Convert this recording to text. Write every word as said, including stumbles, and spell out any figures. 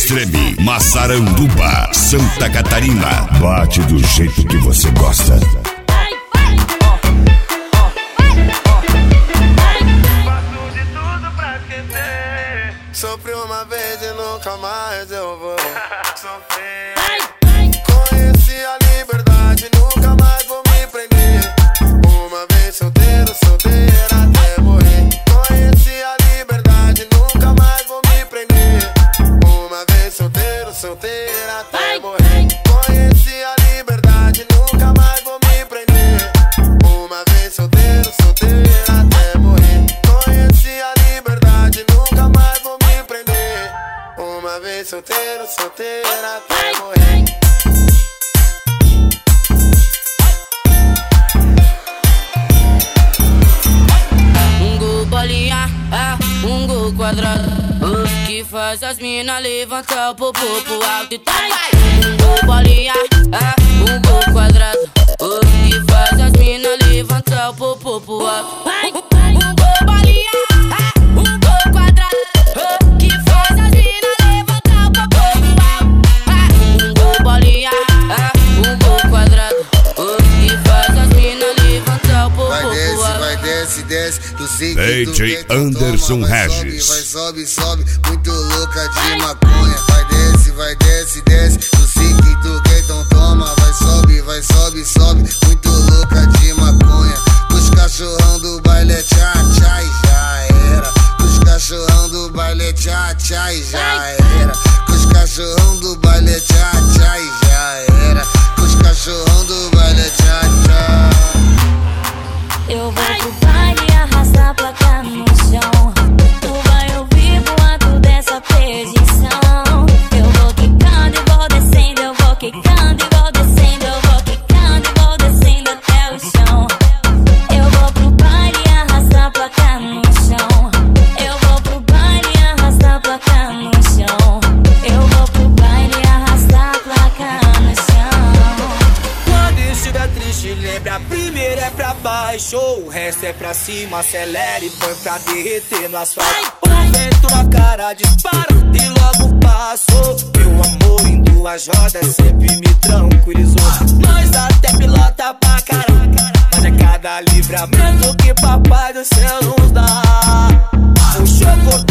Extreme, Massaranduba, Santa Catarina. Bate do jeito que você gosta. Sofri uma vez e nunca mais eu vou sofrer. Conheci a liberdade, nunca mais vou me prender. Uma vez solteiro, solteira até morrer. Conheci a liberdade, nunca mais vou me prender. Uma vez solteiro, solteira até morrer. Conheci a liberdade, nunca mais vou me prender. Uma vez solteiro, solteira até morrer. Conheci a liberdade, nunca mais vou me prender. Uma vez solteiro, solteira até morrer. Um gol bolinha, é um gol quadrado, uh, que faz as mina levantar o popô pro alto e vai. Um gol bolinha, é um gol quadrado, uh, que faz as mina levantar o popô pro alto. Um gol bolinha, é um gol quadrado, uh, que faz as mina levantar o popô pro alto. Um gol bolinha, é um gol quadrado, uh, que faz as mina levantar o popô pro alto. Vai desce, desce, tu sei D J Anderson Regis. Vai sobe, sobe, muito louca de maconha. Vai desce, vai desce, desce, tu sei que tu quer, então toma. Vai sobe, vai sobe, sobe, muito louca de maconha. Os cachorrão do baile é tchá, tchá e já era. Os cachorrão do baile é tchá, tchá e já era. Os cachorrão do baile é tchá, tchá e já era. Os cachorrão do baile é tchá, tchá. Eu vou pro baile e arrastar a placa no chão. Tu vai ouvir voando dessa perdição. Eu vou quicando e vou descendo, eu vou quicando e vou descendo, eu vou quicando e vou descendo até o chão. Eu vou pro baile e arrastar a placa no chão. Eu vou pro baile e arrastar a placa no chão. Eu vou pro baile e arrastar a placa no chão. Quando estiver triste, lembra, a primeira é pra baixo, o resto é pra cima, acelera e põe pra derreter no asfalto. O vento na cara dispara e logo passou. Meu amor em duas rodas sempre me tranquilizou. Nós até pilota pra caraca, mas é cada livramento que papai do céu nos dá. O choco